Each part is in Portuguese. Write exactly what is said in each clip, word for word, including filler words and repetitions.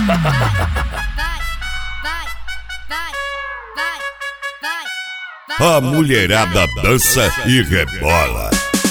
A mulherada dança e rebola.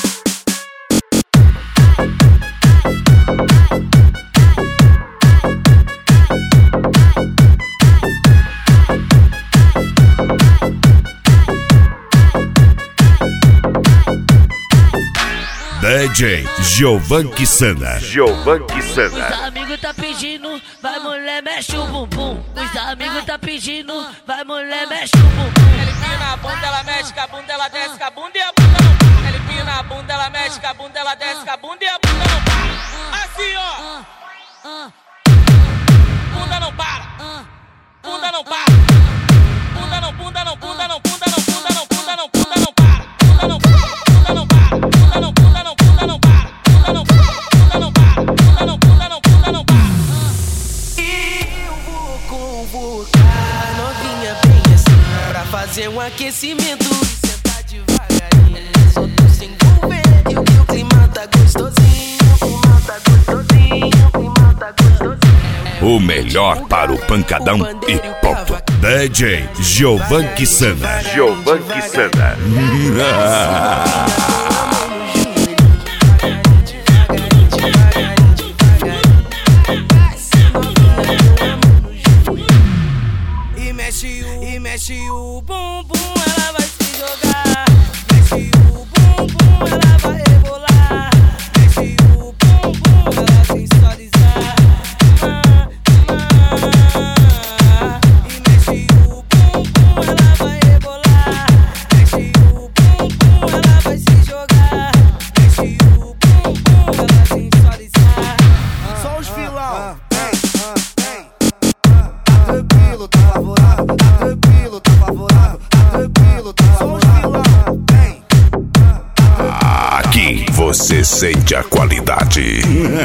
D J Giovan Quissana. Giovan Quissana. Os amigos tá pedindo, vai mulher, mexe o bumbum. Os amigos tá pedindo, vai mulher, mexe o bumbum. Ele pina a bunda, ela mexe com a bunda, ela desce com a bunda e a bunda não para. Ele pina a bunda, ela mexe com a bunda, ela desce com a bunda e a bunda não para. Assim, ó. Bunda não para. Bunda não para. Bunda não, bunda não, bunda não, bunda não, bunda não, bunda não, bunda não para. Bunda não para. Bunda não para. Bunda não, bunda não, bunda não para. Bunda não para. Bunda não para. Bunda não, bunda não, bunda não para. E eu vou convocar novinha bem assim pra fazer um aquecimento e sentar devagarinho. Só tô sem envolver e o que o clima tá gostosinho. O clima tá gostosinho. O clima tá gostosinho. O melhor para o pancadão e ponto. D J Giovan Quissana. Giovan Quissana. E mexe o, e mexe o bumbum, ela vai se jogar. Mexe o bumbum, ela vai rebolar. Mexe o bumbum, ela sensualizar. E mexe o bumbum, ela vai rebolar. Mexe o bumbum, ela vai se jogar. Mexe o bumbum, ela sensualizar. Só os vilão. Tranquilo, tá favorável, tá tranquilo, tá favorável, tá tranquilo, tá favorável. Aqui você sente a qualidade.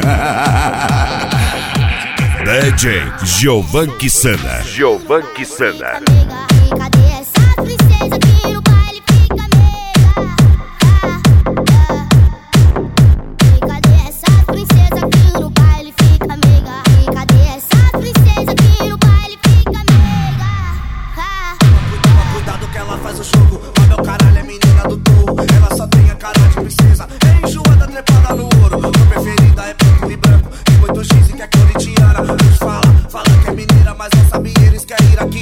D J Giovan Quissana. Giovan Quissana. Cadê essa princesa que no baile fica mega? Cadê essa princesa que no baile fica mega? Cadê essa princesa que no baile fica mega? Cuidado que ela faz o jogo, ó meu caralho.